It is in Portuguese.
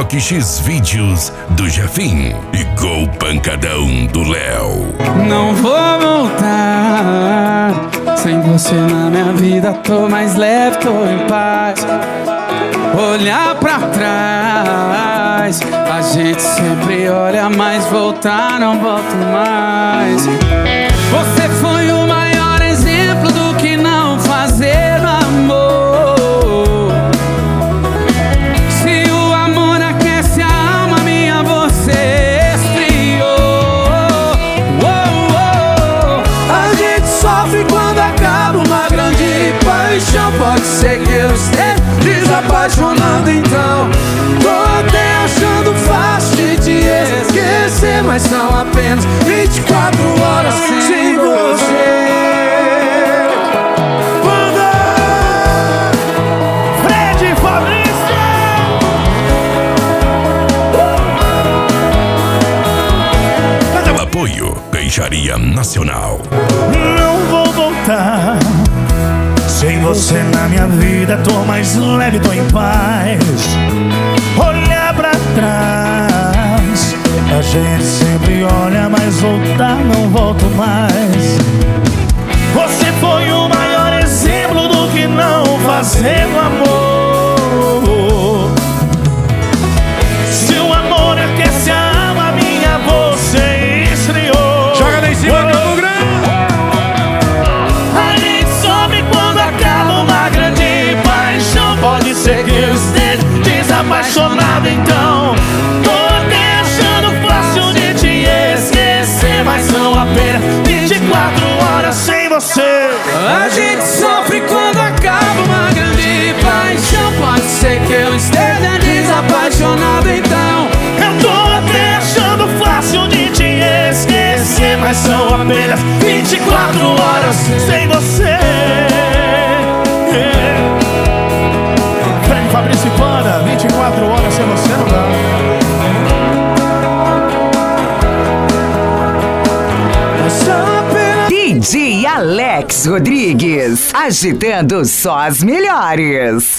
TikTok X vídeos do Jefim e Gol Pancadão do Léo. Não vou voltar, sem você na minha vida tô mais leve, tô em paz. Olhar pra trás, a gente sempre olha, mas voltar não volto mais. Você foi o maior exemplo do que não fazer no amor. Se o amor aquece a alma minha, você esfriou. A gente sofre quando acaba uma grande paixão. Pode ser que eu esteja desapaixonado, então tô até achando fácil de te esquecer, mas são apenas 24 horas sem você. Banda Fred Fabrício. Apoio Peixaria Nacional. Não vou voltar, sem você na minha vida tô mais leve, tô em paz. Olhar pra trás, a gente sempre olha, mas voltar não volto mais. Você foi o maior exemplo do que não fazer no amor. Se o amor aquece a alma minha, você esfriou. Joga lá em cima, Campo Grande. Pode ser que eu esteja desapaixonado, então tô até achando fácil de te esquecer, mas são apenas 24 horas sem você. A gente sofre quando acaba uma grande paixão. Pode ser que eu esteja desapaixonado, então Eu tô até achando fácil de te esquecer, mas são apenas 24 horas sem você. Fabrício e Panda, 24 horas sem você não dá. DJ Alex Rodrigues, agitando só as melhores.